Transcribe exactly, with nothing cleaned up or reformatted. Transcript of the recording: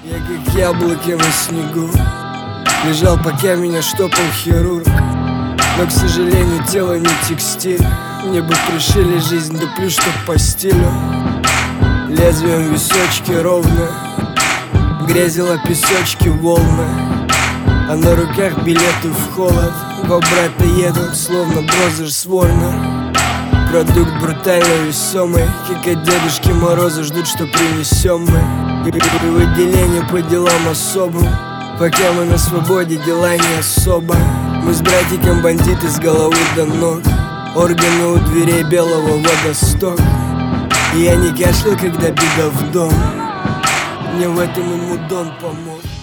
Я как яблоки на снегу лежал, пока меня штопал хирург. Но, к сожалению, тело не текстиль. Мне бы пришили жизнь, да плюс что по стилю. Лезвием височки ровно грязила песочки волны, а на руках билеты в холод. Два брата едут, словно Брозер с Ворнер. Продукт брутально весомый, как от Дедушки Мороза ждут, что принесем мы. И выделение по делам особым, пока мы на свободе, дела не особо. Мы с братиком бандиты с головы до ног, органы у дверей белого водосток. И я не кашлял, когда беда в дом, мне в этом и Мудон помог.